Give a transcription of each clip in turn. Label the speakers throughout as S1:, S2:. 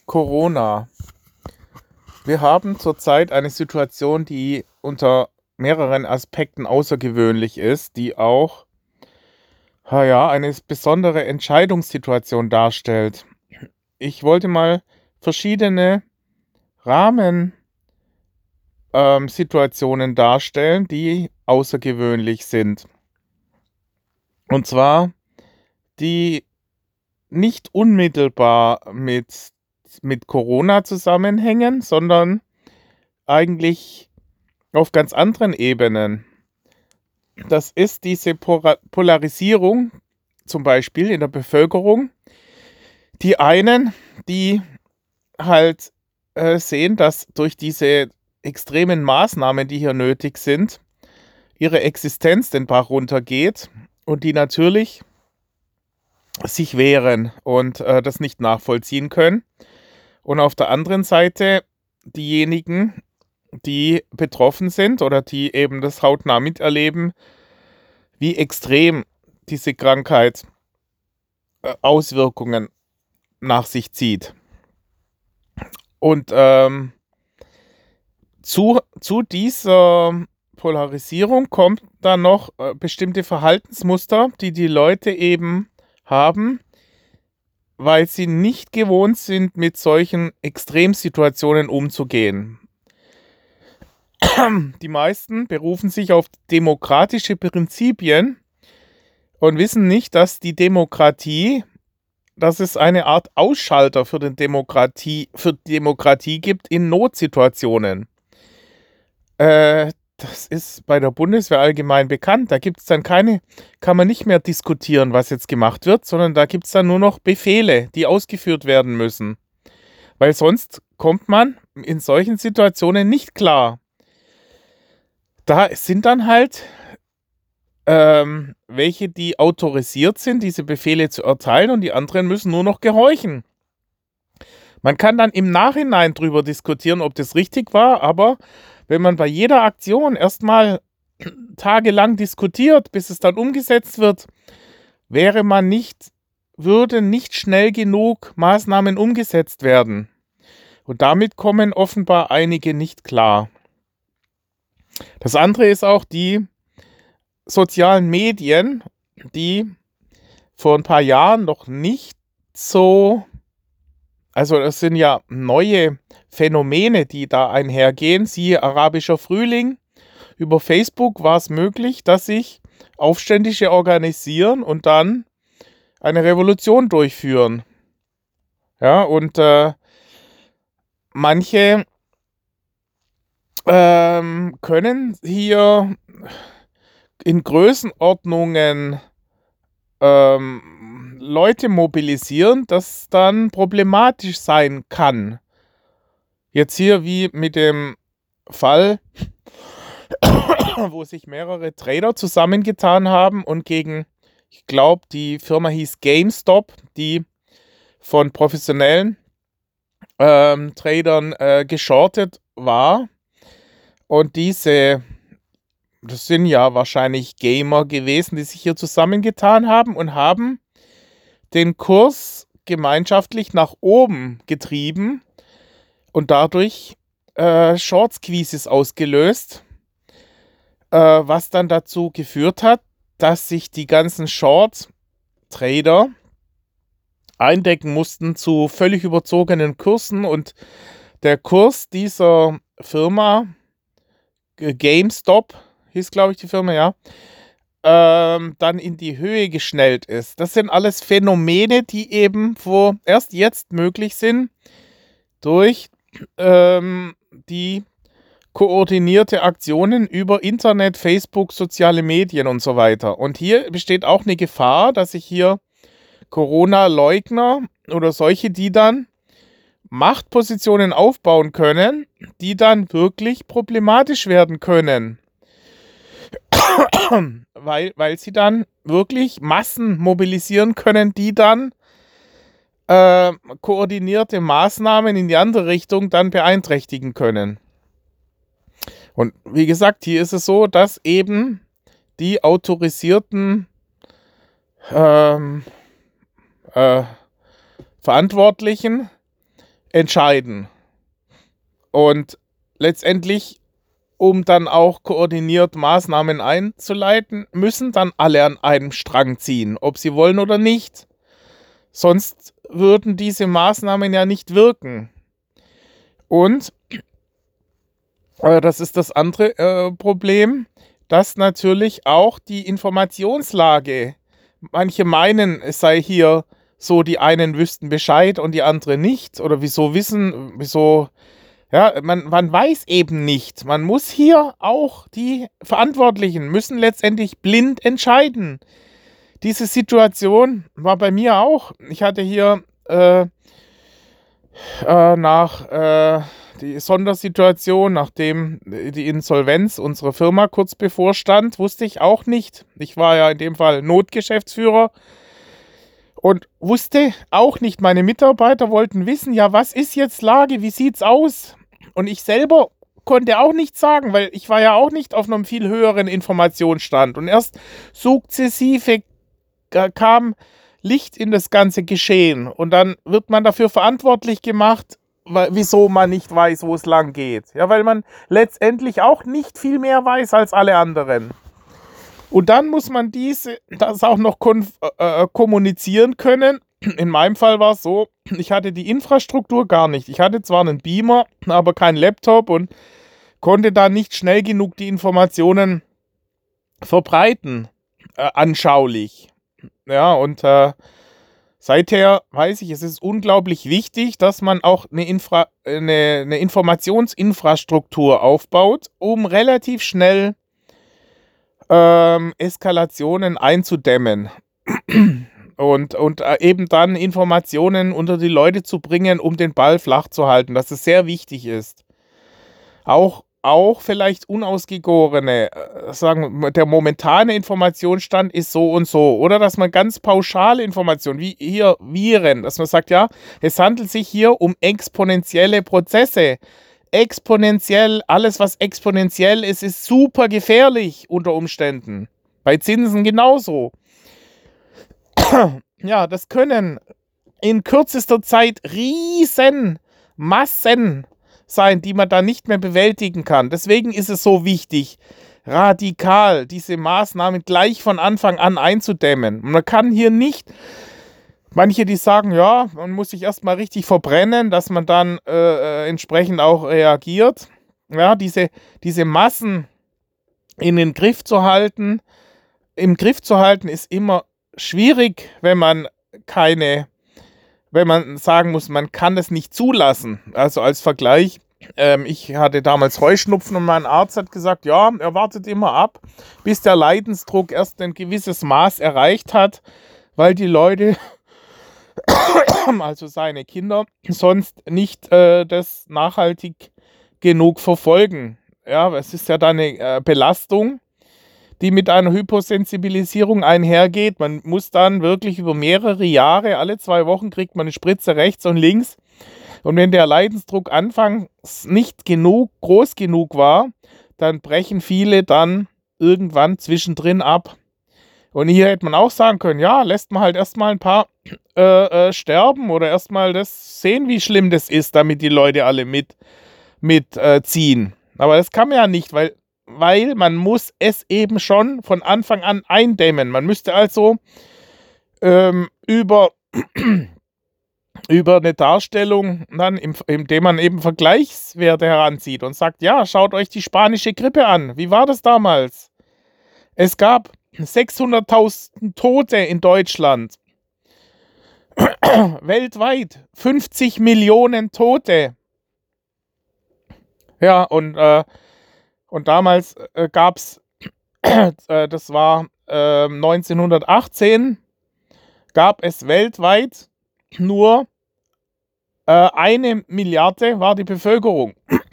S1: Corona. Wir haben zurzeit eine Situation, die unter mehreren Aspekten außergewöhnlich ist, die auch, eine besondere Entscheidungssituation darstellt. Ich wollte mal verschiedene Rahmensituationen darstellen, die außergewöhnlich sind. Und zwar, die nicht unmittelbar mit Corona zusammenhängen, sondern eigentlich auf ganz anderen Ebenen. Das ist diese Polarisierung, zum Beispiel in der Bevölkerung. Die einen, die halt sehen, dass durch diese extremen Maßnahmen, die hier nötig sind, ihre Existenz den Bach runtergeht und die natürlich sich wehren und das nicht nachvollziehen können. Und auf der anderen Seite diejenigen, die betroffen sind oder die eben das hautnah miterleben, wie extrem diese Krankheit Auswirkungen nach sich zieht. Und zu dieser Polarisierung kommt dann noch bestimmte Verhaltensmuster, die die Leute eben haben, weil sie nicht gewohnt sind, mit solchen Extremsituationen umzugehen. Die meisten berufen sich auf demokratische Prinzipien und wissen nicht, dass die Demokratie, dass es eine Art Ausschalter für Demokratie gibt in Notsituationen. Das ist bei der Bundeswehr allgemein bekannt. Da gibt es dann kann man nicht mehr diskutieren, was jetzt gemacht wird, sondern da gibt es dann nur noch Befehle, die ausgeführt werden müssen. Weil sonst kommt man in solchen Situationen nicht klar. Da sind dann halt welche, die autorisiert sind, diese Befehle zu erteilen, und die anderen müssen nur noch gehorchen. Man kann dann im Nachhinein drüber diskutieren, ob das richtig war, aber wenn man bei jeder Aktion erstmal tagelang diskutiert, bis es dann umgesetzt wird, würden nicht schnell genug Maßnahmen umgesetzt werden. Und damit kommen offenbar einige nicht klar. Das andere ist auch die sozialen Medien, die vor ein paar Jahren noch nicht so, also das sind ja neue Phänomene, die da einhergehen, siehe arabischer Frühling. Über Facebook war es möglich, dass sich Aufständische organisieren und dann eine Revolution durchführen. Ja, und manche können hier in Größenordnungen Leute mobilisieren, das dann problematisch sein kann. Jetzt hier wie mit dem Fall, wo sich mehrere Trader zusammengetan haben und gegen, ich glaube, die Firma hieß GameStop, die von professionellen Tradern geschortet war. Und das sind ja wahrscheinlich Gamer gewesen, die sich hier zusammengetan haben und haben den Kurs gemeinschaftlich nach oben getrieben und dadurch Short-Squeezes ausgelöst, was dann dazu geführt hat, dass sich die ganzen Short-Trader eindecken mussten zu völlig überzogenen Kursen und der Kurs dieser Firma, GameStop hieß, glaube ich, die Firma, ja, dann in die Höhe geschnellt ist. Das sind alles Phänomene, die eben erst jetzt möglich sind durch die koordinierte Aktionen über Internet, Facebook, soziale Medien und so weiter. Und hier besteht auch eine Gefahr, dass sich hier Corona-Leugner oder solche, die dann Machtpositionen aufbauen können, die dann wirklich problematisch werden können. weil sie dann wirklich Massen mobilisieren können, die dann koordinierte Maßnahmen in die andere Richtung dann beeinträchtigen können. Und wie gesagt, hier ist es so, dass eben die autorisierten Verantwortlichen entscheiden. Und letztendlich, um dann auch koordiniert Maßnahmen einzuleiten, müssen dann alle an einem Strang ziehen, ob sie wollen oder nicht. Sonst würden diese Maßnahmen ja nicht wirken. Und das ist das andere Problem, dass natürlich auch die Informationslage, manche meinen, es sei hier so, die einen wüssten Bescheid und die anderen nicht. Oder ja, man weiß eben nicht. Man muss hier auch, die Verantwortlichen müssen letztendlich blind entscheiden. Diese Situation war bei mir auch. Ich hatte hier die Sondersituation, nachdem die Insolvenz unserer Firma kurz bevorstand, wusste ich auch nicht. Ich war ja in dem Fall Notgeschäftsführer und wusste auch nicht, meine Mitarbeiter wollten wissen, ja, was ist jetzt Lage, wie sieht's aus? Und ich selber konnte auch nichts sagen, weil ich war ja auch nicht auf einem viel höheren Informationsstand. Und erst sukzessive kam Licht in das ganze Geschehen und dann wird man dafür verantwortlich gemacht, wieso man nicht weiß, wo es lang geht. Ja, weil man letztendlich auch nicht viel mehr weiß als alle anderen. Und dann muss man das auch noch kommunizieren können. In meinem Fall war es so, ich hatte die Infrastruktur gar nicht. Ich hatte zwar einen Beamer, aber keinen Laptop und konnte da nicht schnell genug die Informationen verbreiten, anschaulich. Ja, und seither weiß ich, es ist unglaublich wichtig, dass man auch eine Informationsinfrastruktur aufbaut, um relativ schnell Eskalationen einzudämmen und eben dann Informationen unter die Leute zu bringen, um den Ball flach zu halten, dass es sehr wichtig ist. Auch vielleicht unausgegorene, sagen, der momentane Informationsstand ist so und so. Oder dass man ganz pauschale Informationen, wie hier Viren, dass man sagt, ja, es handelt sich hier um exponentielle Prozesse. Exponentiell, alles was exponentiell ist, ist super gefährlich unter Umständen. Bei Zinsen genauso. Ja, das können in kürzester Zeit Riesenmassen sein, die man da nicht mehr bewältigen kann. Deswegen ist es so wichtig, radikal diese Maßnahmen gleich von Anfang an einzudämmen. Und man kann hier nicht, manche, die sagen, ja, man muss sich erstmal richtig verbrennen, dass man dann entsprechend auch reagiert. Ja, diese Massen in den Griff zu halten, im Griff zu halten, ist immer schwierig, wenn man sagen muss, man kann es nicht zulassen. Also als Vergleich, ich hatte damals Heuschnupfen und mein Arzt hat gesagt, ja, er wartet immer ab, bis der Leidensdruck erst ein gewisses Maß erreicht hat, weil die Leute, also seine Kinder, sonst nicht das nachhaltig genug verfolgen. Ja, es ist ja dann eine Belastung, die mit einer Hyposensibilisierung einhergeht. Man muss dann wirklich über mehrere Jahre, alle 2 Wochen kriegt man eine Spritze rechts und links. Und wenn der Leidensdruck anfangs nicht groß genug war, dann brechen viele dann irgendwann zwischendrin ab. Und hier hätte man auch sagen können, ja, lässt man halt erstmal ein paar sterben oder erstmal das sehen, wie schlimm das ist, damit die Leute alle mitziehen. Aber das kann man ja nicht, weil man muss es eben schon von Anfang an eindämmen. Man müsste also über eine Darstellung dann, indem man eben Vergleichswerte heranzieht und sagt, ja, schaut euch die spanische Grippe an. Wie war das damals? Es gab 600.000 Tote in Deutschland. Weltweit 50 Millionen Tote. Ja, und damals gab es, das war 1918, gab es weltweit nur 1 Milliarde war die Bevölkerung.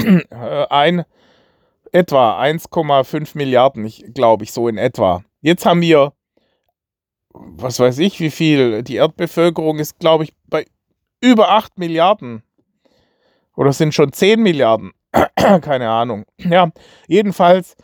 S1: Etwa 1,5 Milliarden, glaube ich, so in etwa. Jetzt haben wir, was weiß ich, wie viel. Die Erdbevölkerung ist, glaube ich, bei über 8 Milliarden. Oder sind schon 10 Milliarden. Keine Ahnung. Ja, jedenfalls.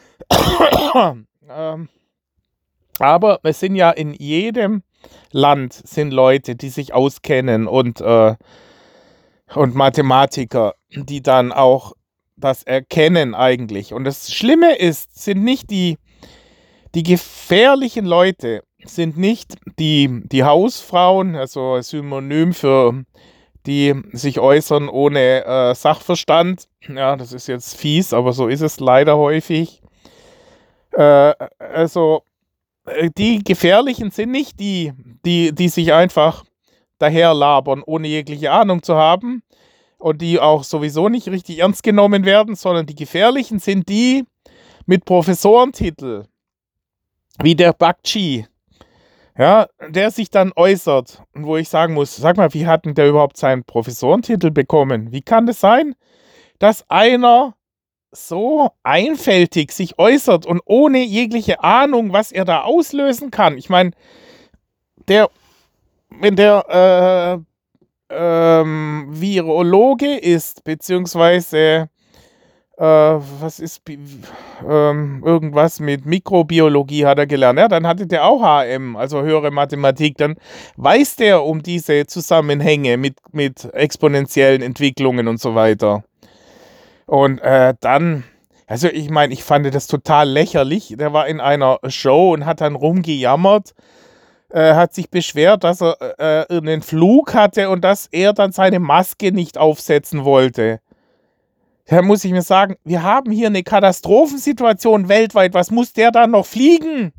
S1: Aber es sind ja in jedem Land sind Leute, die sich auskennen und und Mathematiker, die dann auch das erkennen eigentlich. Und das Schlimme sind nicht die gefährlichen Leute, sind nicht die Hausfrauen, also ein Synonym für die sich äußern ohne Sachverstand. Ja, das ist jetzt fies, aber so ist es leider häufig. Also die Gefährlichen sind nicht die sich einfach daherlabern, ohne jegliche Ahnung zu haben und die auch sowieso nicht richtig ernst genommen werden, sondern die Gefährlichen sind die mit Professorentitel, wie der Bakshi, ja, der sich dann äußert und wo ich sagen muss, sag mal, wie hat denn der überhaupt seinen Professorentitel bekommen? Wie kann das sein, dass einer so einfältig sich äußert und ohne jegliche Ahnung, was er da auslösen kann? Ich meine, wenn der Virologe ist, beziehungsweise was ist irgendwas mit Mikrobiologie hat er gelernt, ja, dann hatte der auch HM, also höhere Mathematik, dann weiß der um diese Zusammenhänge mit exponentiellen Entwicklungen und so weiter. Und dann, also ich meine, ich fand das total lächerlich. Der war in einer Show und hat dann rumgejammert, hat sich beschwert, dass er einen Flug hatte und dass er dann seine Maske nicht aufsetzen wollte. Da muss ich mir sagen, wir haben hier eine Katastrophensituation weltweit. Was muss der da noch fliegen?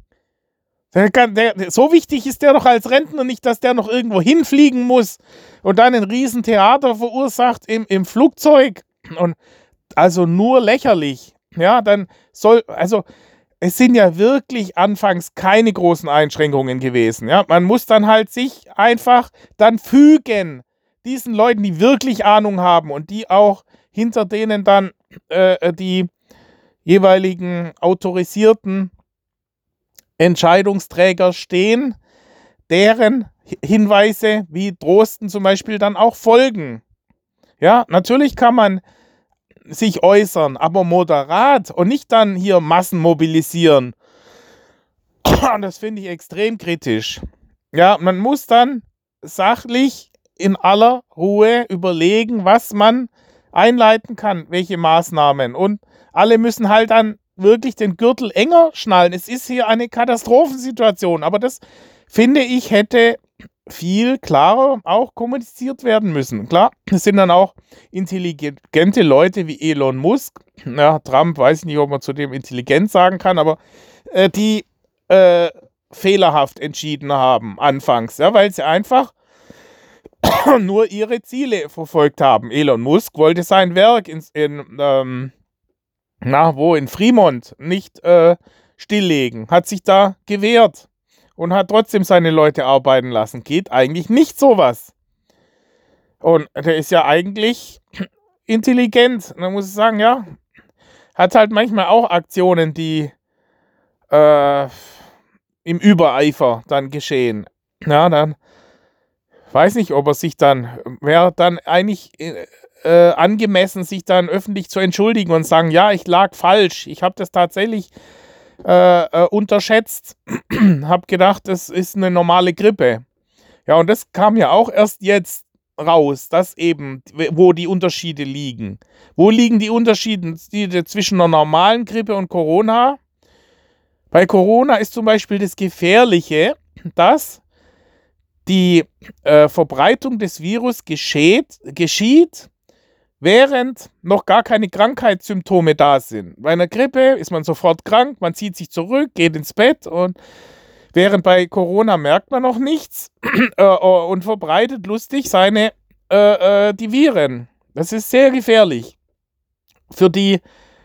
S1: So wichtig ist der doch als Rentner nicht, dass der noch irgendwo hinfliegen muss und dann ein Riesentheater verursacht im Flugzeug. Und also nur lächerlich. Ja, also es sind ja wirklich anfangs keine großen Einschränkungen gewesen. Ja, man muss dann halt sich einfach dann fügen. Diesen Leuten, die wirklich Ahnung haben und die auch hinter denen dann die jeweiligen autorisierten Entscheidungsträger stehen, deren Hinweise wie Drosten zum Beispiel dann auch folgen. Ja, natürlich kann man sich äußern, aber moderat und nicht dann hier Massen mobilisieren. Das finde ich extrem kritisch. Ja, man muss dann sachlich in aller Ruhe überlegen, was man einleiten kann, welche Maßnahmen. Und alle müssen halt dann wirklich den Gürtel enger schnallen. Es ist hier eine Katastrophensituation, aber das, finde ich, hätte viel klarer auch kommuniziert werden müssen. Klar, es sind dann auch intelligente Leute wie Elon Musk, ja, Trump, weiß ich nicht, ob man zu dem intelligent sagen kann, aber die fehlerhaft entschieden haben anfangs, ja, weil sie einfach nur ihre Ziele verfolgt haben. Elon Musk wollte sein Werk in Fremont nicht stilllegen, hat sich da gewehrt und hat trotzdem seine Leute arbeiten lassen. Geht eigentlich nicht sowas. Und der ist ja eigentlich intelligent. Und da muss ich sagen, ja, hat halt manchmal auch Aktionen, die im Übereifer dann geschehen. Ja, dann weiß nicht, ob er sich dann, wäre dann eigentlich angemessen, sich dann öffentlich zu entschuldigen und sagen, ja, ich lag falsch, ich habe das tatsächlich unterschätzt, habe gedacht, das ist eine normale Grippe. Ja, und das kam ja auch erst jetzt raus, dass eben, wo die Unterschiede liegen. Wo liegen die Unterschiede zwischen einer normalen Grippe und Corona? Bei Corona ist zum Beispiel das Gefährliche, dass die Verbreitung des Virus geschieht, während noch gar keine Krankheitssymptome da sind. Bei einer Grippe ist man sofort krank, man zieht sich zurück, geht ins Bett und während bei Corona merkt man noch nichts und verbreitet lustig die Viren. Das ist sehr gefährlich. Für die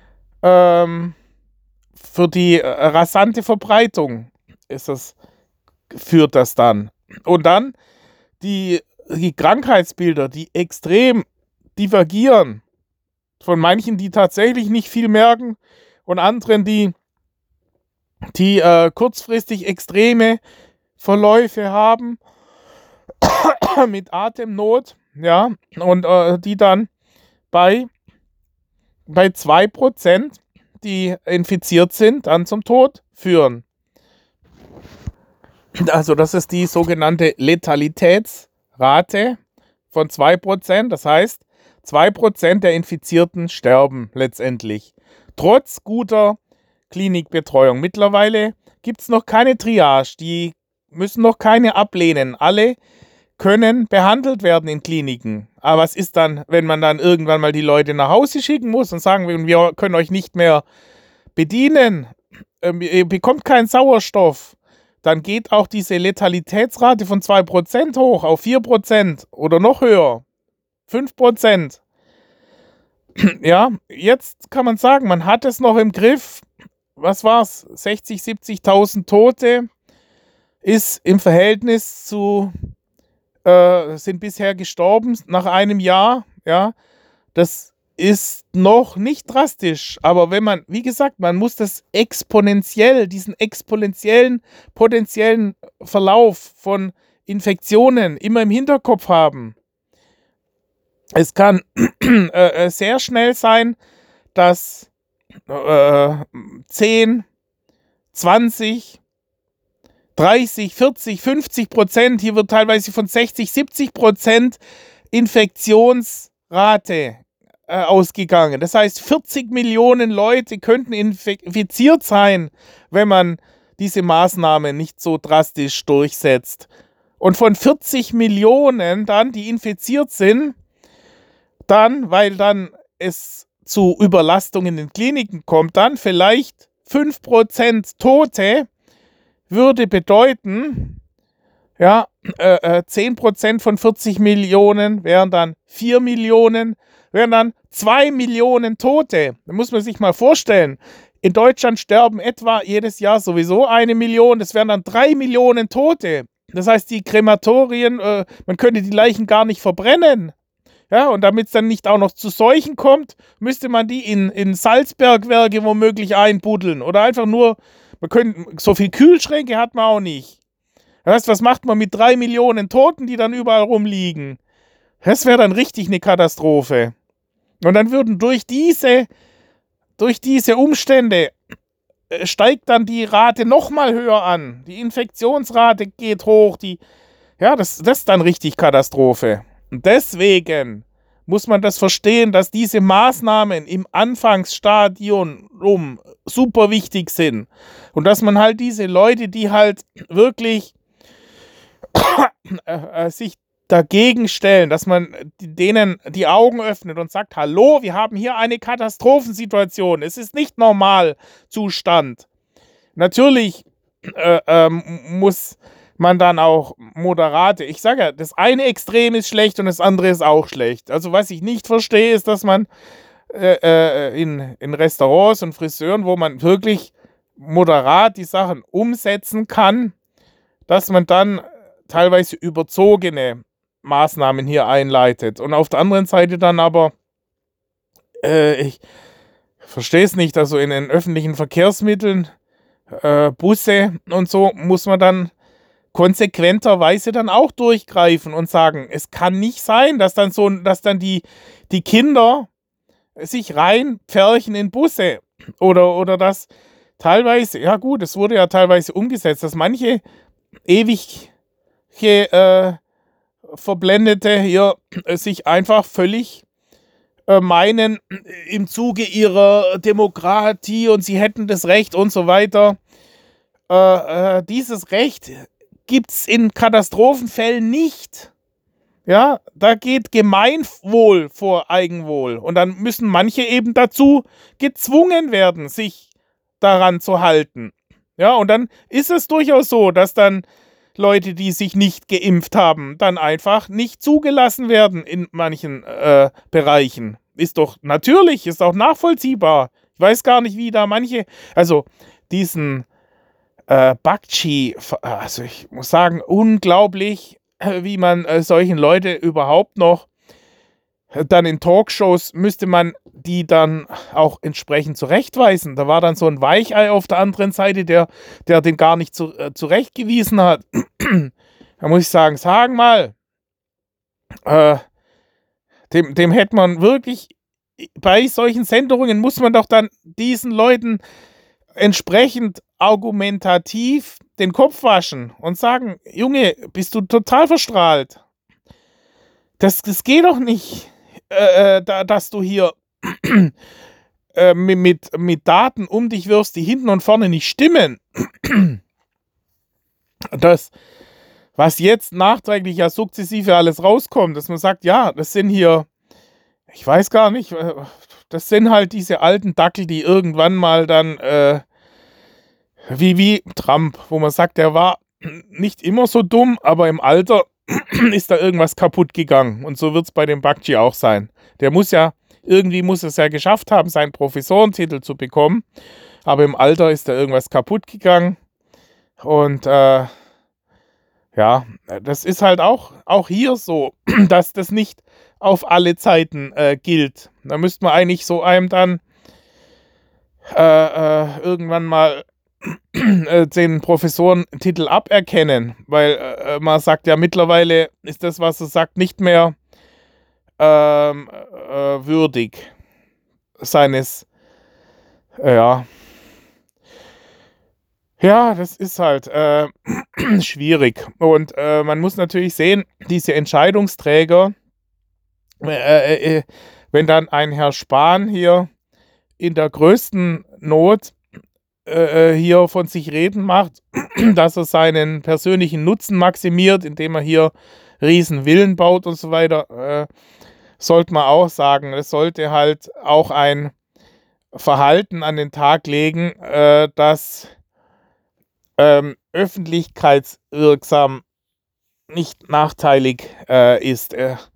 S1: rasante Verbreitung führt das dann. Und dann die Krankheitsbilder, die extrem divergieren. Von manchen, die tatsächlich nicht viel merken und anderen, die kurzfristig extreme Verläufe haben mit Atemnot, ja, und die dann bei 2%, die infiziert sind, dann zum Tod führen. Also das ist die sogenannte Letalitätsrate von 2%. Das heißt, 2% der Infizierten sterben letztendlich. Trotz guter Klinikbetreuung. Mittlerweile gibt es noch keine Triage. Die müssen noch keine ablehnen. Alle können behandelt werden in Kliniken. Aber was ist dann, wenn man dann irgendwann mal die Leute nach Hause schicken muss und sagen, wir können euch nicht mehr bedienen, ihr bekommt keinen Sauerstoff, dann geht auch diese Letalitätsrate von 2% hoch auf 4% oder noch höher, 5%. Ja, jetzt kann man sagen, man hat es noch im Griff. Was war's? 60.000, 70.000 Tote ist im Verhältnis zu sind bisher gestorben nach einem Jahr. Ja, das ist noch nicht drastisch, aber wenn man, wie gesagt, man muss das diesen exponentiellen potenziellen Verlauf von Infektionen immer im Hinterkopf haben. Es kann sehr schnell sein, dass 10, 20, 30, 40, 50%, hier wird teilweise von 60, 70% Infektionsrate ausgegangen. Das heißt, 40 Millionen Leute könnten infiziert sein, wenn man diese Maßnahme nicht so drastisch durchsetzt. Und von 40 Millionen dann, die infiziert sind, dann, weil dann es zu Überlastungen in den Kliniken kommt, dann vielleicht 5% Tote, würde bedeuten, ja, 10% von 40 Millionen wären dann 4 Millionen, wären dann 2 Millionen Tote. Da muss man sich mal vorstellen, in Deutschland sterben etwa jedes Jahr sowieso 1 Million, das wären dann 3 Millionen Tote. Das heißt, die Krematorien, man könnte die Leichen gar nicht verbrennen. Ja, und damit es dann nicht auch noch zu Seuchen kommt, müsste man die in Salzbergwerke womöglich einbuddeln oder einfach nur. So viel Kühlschränke hat man auch nicht. Das heißt, was macht man mit 3 Millionen Toten, die dann überall rumliegen? Das wäre dann richtig eine Katastrophe. Und dann würden durch diese Umstände steigt dann die Rate nochmal höher an. Die Infektionsrate geht hoch. Das ist dann richtig Katastrophe. Und deswegen muss man das verstehen, dass diese Maßnahmen im Anfangsstadium super wichtig sind. Und dass man halt diese Leute, die halt wirklich sich dagegen stellen, dass man denen die Augen öffnet und sagt, hallo, wir haben hier eine Katastrophensituation. Es ist nicht Normalzustand. Natürlich muss man dann auch moderate. Ich sage ja, das eine Extrem ist schlecht und das andere ist auch schlecht. Also was ich nicht verstehe, ist, dass man in Restaurants und Friseuren, wo man wirklich moderat die Sachen umsetzen kann, dass man dann teilweise überzogene Maßnahmen hier einleitet. Und auf der anderen Seite dann aber, ich verstehe es nicht, also in den öffentlichen Verkehrsmitteln, Busse und so, muss man dann konsequenterweise dann auch durchgreifen und sagen, es kann nicht sein, dass dann die Kinder sich reinpferchen in Busse oder dass teilweise, ja gut, es wurde ja teilweise umgesetzt, dass manche ewig Verblendete hier sich einfach völlig meinen, im Zuge ihrer Demokratie und sie hätten das Recht und so weiter. Dieses Recht gibt es in Katastrophenfällen nicht. Ja, da geht Gemeinwohl vor Eigenwohl. Und dann müssen manche eben dazu gezwungen werden, sich daran zu halten. Ja, und dann ist es durchaus so, dass dann Leute, die sich nicht geimpft haben, dann einfach nicht zugelassen werden in manchen Bereichen. Ist doch natürlich, ist auch nachvollziehbar. Ich weiß gar nicht, wie da manche, also diesen Bakchi, also ich muss sagen, unglaublich, wie man solchen Leute überhaupt noch dann in Talkshows müsste man die dann auch entsprechend zurechtweisen. Da war dann so ein Weichei auf der anderen Seite, der den gar nicht zurechtgewiesen hat. Da muss ich sagen, sag mal, dem hätte man wirklich, bei solchen Sendungen muss man doch dann diesen Leuten entsprechend argumentativ den Kopf waschen und sagen, Junge, bist du total verstrahlt? Das geht doch nicht, dass du hier mit Daten um dich wirfst, die hinten und vorne nicht stimmen. Das, was jetzt nachträglich ja sukzessive alles rauskommt, dass man sagt, ja, das sind hier, ich weiß gar nicht, das sind halt diese alten Dackel, die irgendwann mal dann, wie Trump, wo man sagt, der war nicht immer so dumm, aber im Alter ist da irgendwas kaputt gegangen. Und so wird es bei dem Bakci auch sein. Der muss ja, irgendwie muss es ja geschafft haben, seinen Professorentitel zu bekommen. Aber im Alter ist da irgendwas kaputt gegangen. Und ja, das ist halt auch hier so, dass das nicht auf alle Zeiten gilt. Da müsste man eigentlich so einem dann irgendwann mal den Professorentitel aberkennen, weil man sagt ja mittlerweile ist das, was er sagt, nicht mehr würdig seines, ja, ja, das ist halt schwierig. Und man muss natürlich sehen, diese Entscheidungsträger, wenn dann ein Herr Spahn hier in der größten Not hier von sich reden macht, dass er seinen persönlichen Nutzen maximiert, indem er hier riesen Villen baut und so weiter, sollte man auch sagen, es sollte halt auch ein Verhalten an den Tag legen, das öffentlichkeitswirksam nicht nachteilig ist.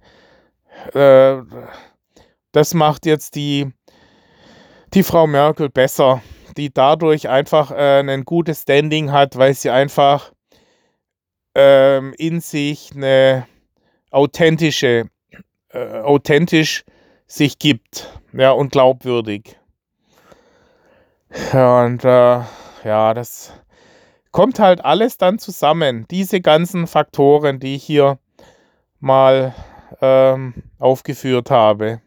S1: Das macht jetzt die Frau Merkel besser, die dadurch einfach ein gutes Standing hat, weil sie einfach in sich eine authentisch sich gibt, ja, und glaubwürdig. Ja, und ja, das kommt halt alles dann zusammen. Diese ganzen Faktoren, die ich hier mal aufgeführt habe.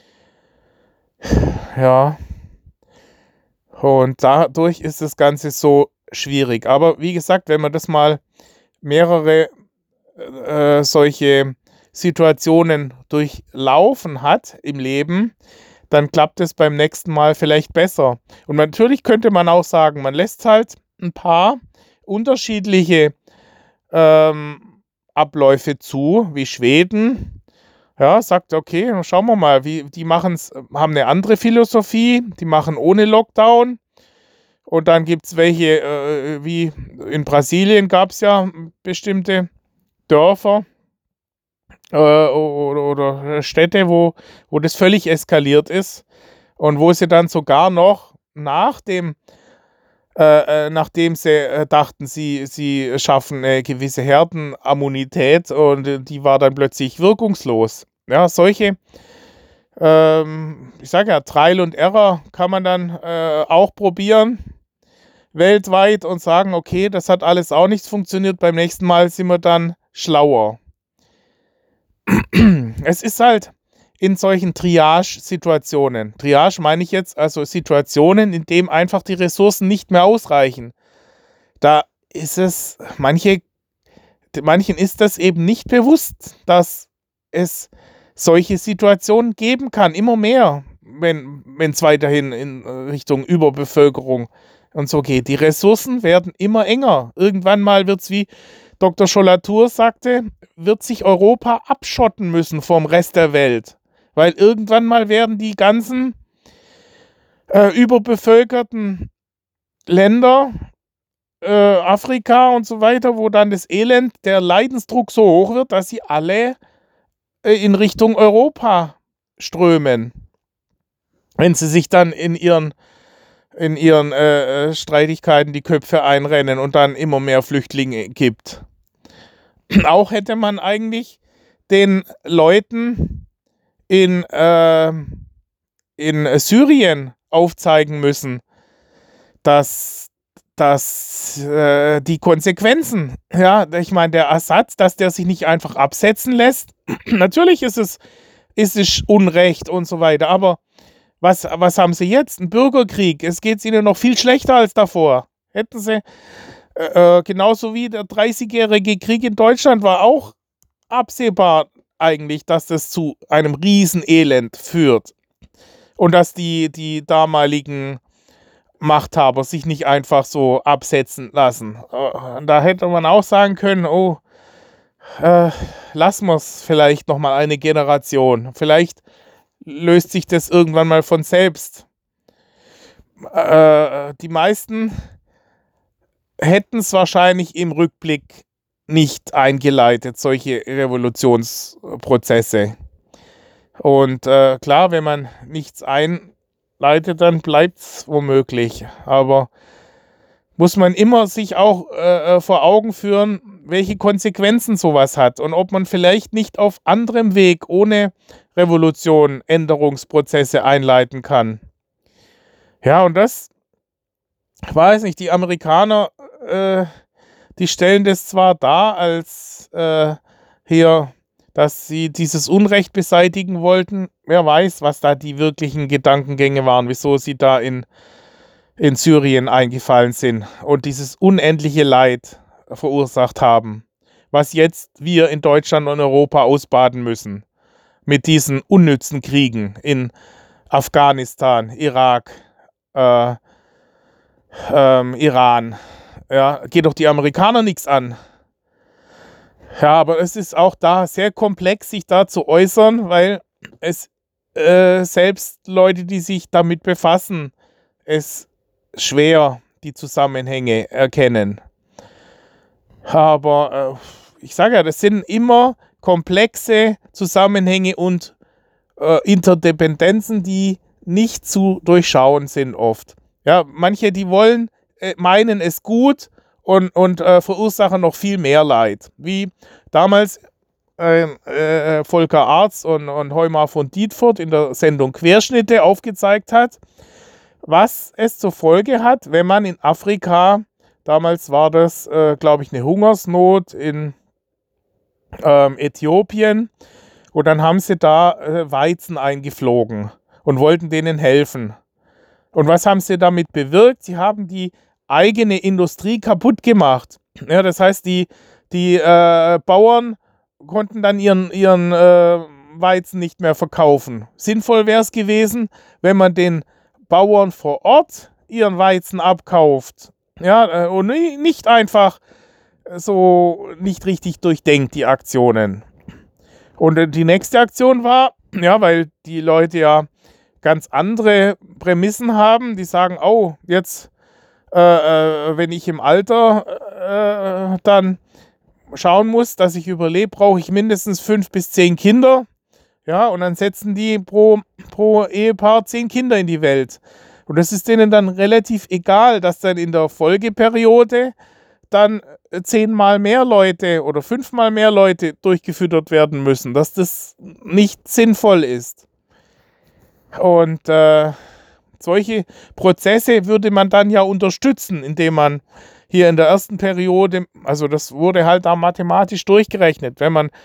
S1: Ja. Und dadurch ist das Ganze so schwierig. Aber wie gesagt, wenn man das mal mehrere solche Situationen durchlaufen hat im Leben, dann klappt es beim nächsten Mal vielleicht besser. Und natürlich könnte man auch sagen, man lässt halt ein paar unterschiedliche Abläufe zu, wie Schweden. Ja, sagt, okay, schauen wir mal, die haben eine andere Philosophie, die machen ohne Lockdown. Und dann gibt es welche, wie in Brasilien gab es ja bestimmte Dörfer oder Städte, wo das völlig eskaliert ist und wo sie dann sogar noch nachdem sie dachten, sie schaffen eine gewisse Herdenimmunität und die war dann plötzlich wirkungslos. Ja, solche, ich sage ja, Trial und Error kann man dann auch probieren weltweit und sagen, okay, das hat alles auch nicht funktioniert, beim nächsten Mal sind wir dann schlauer. Es ist halt in solchen Triage-Situationen. Triage meine ich jetzt also Situationen, in denen einfach die Ressourcen nicht mehr ausreichen. Da ist es, manchen ist das eben nicht bewusst, dass es solche Situationen geben kann, immer mehr, wenn es weiterhin in Richtung Überbevölkerung und so geht. Die Ressourcen werden immer enger. Irgendwann mal wird es, wie Dr. Schollatur sagte, wird sich Europa abschotten müssen vom Rest der Welt. Weil irgendwann mal werden die ganzen überbevölkerten Länder, Afrika und so weiter, wo dann das Elend, der Leidensdruck so hoch wird, dass sie alle in Richtung Europa strömen. Wenn sie sich dann in ihren Streitigkeiten die Köpfe einrennen und dann immer mehr Flüchtlinge gibt. Auch hätte man eigentlich den Leuten in Syrien aufzeigen müssen, dass die Konsequenzen, ja, ich meine, der Assad, dass der sich nicht einfach absetzen lässt, natürlich ist es Unrecht und so weiter, aber was haben sie jetzt? Ein Bürgerkrieg. Es geht ihnen noch viel schlechter als davor. Hätten sie, genauso wie der 30-jährige Krieg in Deutschland war auch absehbar. eigentlich, dass das zu einem Riesenelend führt und dass die damaligen Machthaber sich nicht einfach so absetzen lassen. Da hätte man auch sagen können, oh, lassen wir es vielleicht noch mal eine Generation. Vielleicht löst sich das irgendwann mal von selbst. Die meisten hätten es wahrscheinlich im Rückblick nicht eingeleitet, solche Revolutionsprozesse. Und klar, wenn man nichts einleitet, dann bleibt es womöglich. Aber muss man immer sich auch vor Augen führen, welche Konsequenzen sowas hat und ob man vielleicht nicht auf anderem Weg ohne Revolution Änderungsprozesse einleiten kann. Ja, und das, ich weiß nicht, die Amerikaner, die stellen das zwar dar als hier, dass sie dieses Unrecht beseitigen wollten. Wer weiß, was da die wirklichen Gedankengänge waren, wieso sie da in Syrien eingefallen sind und dieses unendliche Leid verursacht haben, was jetzt wir in Deutschland und Europa ausbaden müssen mit diesen unnützen Kriegen in Afghanistan, Irak, Iran. Ja, geht doch die Amerikaner nichts an. Ja, aber es ist auch da sehr komplex, sich da zu äußern, weil es selbst Leute, die sich damit befassen, es schwer die Zusammenhänge erkennen. Aber ich sage ja, das sind immer komplexe Zusammenhänge und Interdependenzen, die nicht zu durchschauen sind oft. Ja, manche, die wollen, meinen es gut und verursachen noch viel mehr Leid. Wie damals Volker Arz und Heumar von Dietfurt in der Sendung Querschnitte aufgezeigt hat, was es zur Folge hat, wenn man in Afrika, damals war das, glaube ich, eine Hungersnot in Äthiopien, und dann haben sie da Weizen eingeflogen und wollten denen helfen. Und was haben sie damit bewirkt? Sie haben die eigene Industrie kaputt gemacht. Ja, das heißt, die Bauern konnten dann ihren Weizen nicht mehr verkaufen. Sinnvoll wäre es gewesen, wenn man den Bauern vor Ort ihren Weizen abkauft. Ja, und nicht einfach so nicht richtig durchdenkt, die Aktionen. Und die nächste Aktion war, ja, weil die Leute ja ganz andere Prämissen haben, die sagen, oh, jetzt, wenn ich im Alter dann schauen muss, dass ich überlebe, brauche ich mindestens 5 bis 10 Kinder. Ja, und dann setzen die pro Ehepaar 10 Kinder in die Welt. Und das ist denen dann relativ egal, dass dann in der Folgeperiode dann 10-mal mehr Leute oder 5-mal mehr Leute durchgefüttert werden müssen, dass das nicht sinnvoll ist. Und solche Prozesse würde man dann ja unterstützen, indem man hier in der ersten Periode, also das wurde halt da mathematisch durchgerechnet, wenn man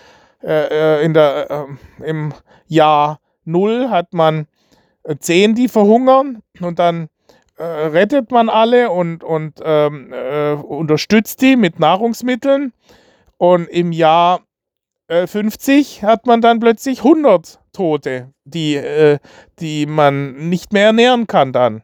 S1: im Jahr 0 hat man 10, die verhungern, und dann rettet man alle und unterstützt die mit Nahrungsmitteln, und im Jahr 50 hat man dann plötzlich 100 Tote, die man nicht mehr ernähren kann dann.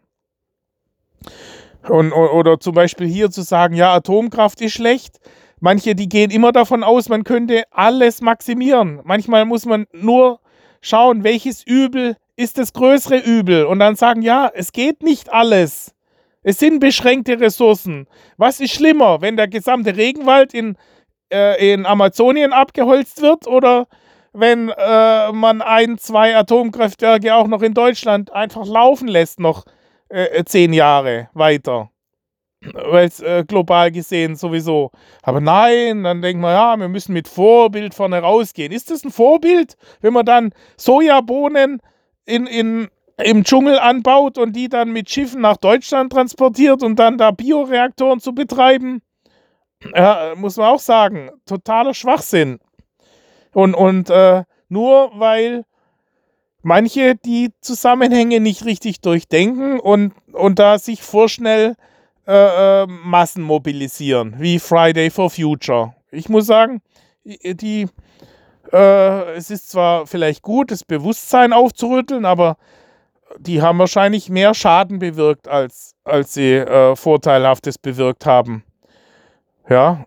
S1: Oder zum Beispiel hier zu sagen, ja, Atomkraft ist schlecht. Manche, die gehen immer davon aus, man könnte alles maximieren. Manchmal muss man nur schauen, welches Übel ist das größere Übel, und dann sagen, ja, es geht nicht alles. Es sind beschränkte Ressourcen. Was ist schlimmer, wenn der gesamte Regenwald in Amazonien abgeholzt wird, oder wenn man 1, 2 Atomkraftwerke auch noch in Deutschland einfach laufen lässt, noch 10 Jahre weiter? Weil es global gesehen sowieso. Aber nein, dann denkt man, ja, wir müssen mit Vorbild vorne rausgehen. Ist das ein Vorbild, wenn man dann Sojabohnen im Dschungel anbaut und die dann mit Schiffen nach Deutschland transportiert, um dann da Bioreaktoren zu betreiben? Ja, muss man auch sagen, totaler Schwachsinn. Und nur weil manche die Zusammenhänge nicht richtig durchdenken und da sich vorschnell Massen mobilisieren, wie Friday for Future. Ich muss sagen, die Es ist zwar vielleicht gut, das Bewusstsein aufzurütteln, aber die haben wahrscheinlich mehr Schaden bewirkt, als sie Vorteilhaftes bewirkt haben. Ja,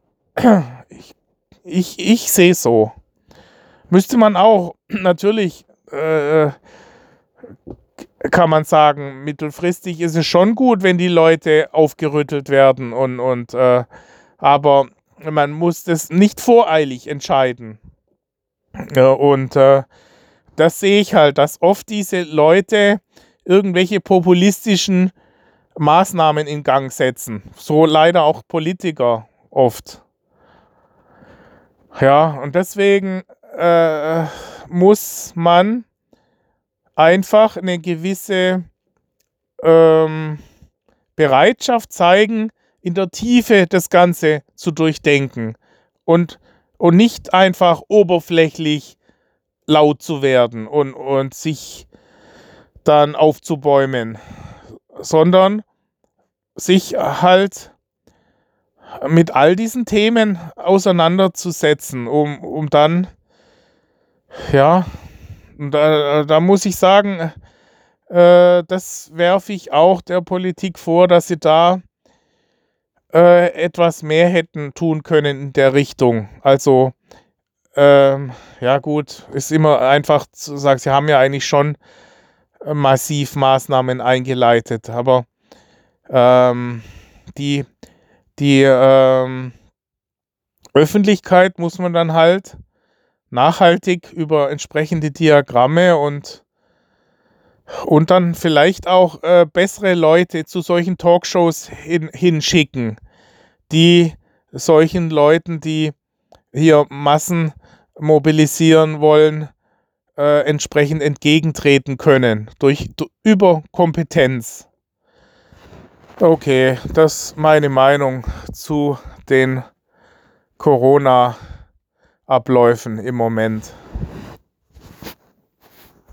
S1: ich sehe es so. Müsste man auch natürlich, kann man sagen, mittelfristig ist es schon gut, wenn die Leute aufgerüttelt werden aber man muss das nicht voreilig entscheiden. Ja, und das sehe ich halt, dass oft diese Leute irgendwelche populistischen Maßnahmen in Gang setzen. So leider auch Politiker oft. Ja, und deswegen muss man einfach eine gewisse Bereitschaft zeigen, in der Tiefe das Ganze zu durchdenken und nicht einfach oberflächlich laut zu werden und sich dann aufzubäumen, sondern sich halt mit all diesen Themen auseinanderzusetzen, um dann, ja, da muss ich sagen, das werfe ich auch der Politik vor, dass sie da etwas mehr hätten tun können in der Richtung. Also, ja gut, ist immer einfach zu sagen, sie haben ja eigentlich schon massiv Maßnahmen eingeleitet, aber die Öffentlichkeit muss man dann halt nachhaltig über entsprechende Diagramme und dann vielleicht auch bessere Leute zu solchen Talkshows hinschicken, die solchen Leuten, die hier Massen mobilisieren wollen, entsprechend entgegentreten können über Kompetenz. Okay, das ist meine Meinung zu den Corona-Abläufen im Moment.